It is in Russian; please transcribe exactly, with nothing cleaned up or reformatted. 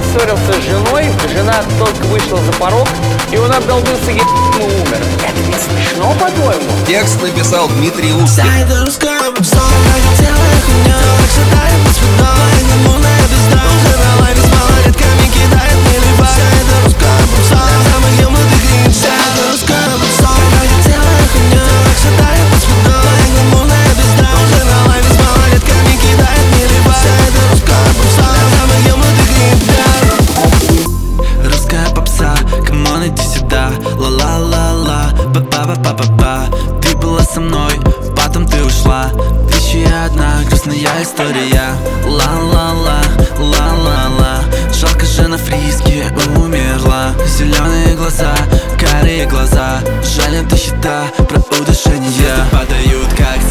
поссорился с женой, жена только вышла за порог, и он обдолбился ей и умер. Это не смешно, по-твоему? Текст написал Дмитрий Узкий. Ла-ла-ла-ла, ба-ба-ба-ба-ба. Ты была со мной, потом ты ушла. Тысяча и одна грустная история. Ла-ла-ла, ла-ла-ла. Жалко, жена Фриски умерла. Зеленые глаза, карие глаза. Жаль, это счета про удушение. Звезды падают, как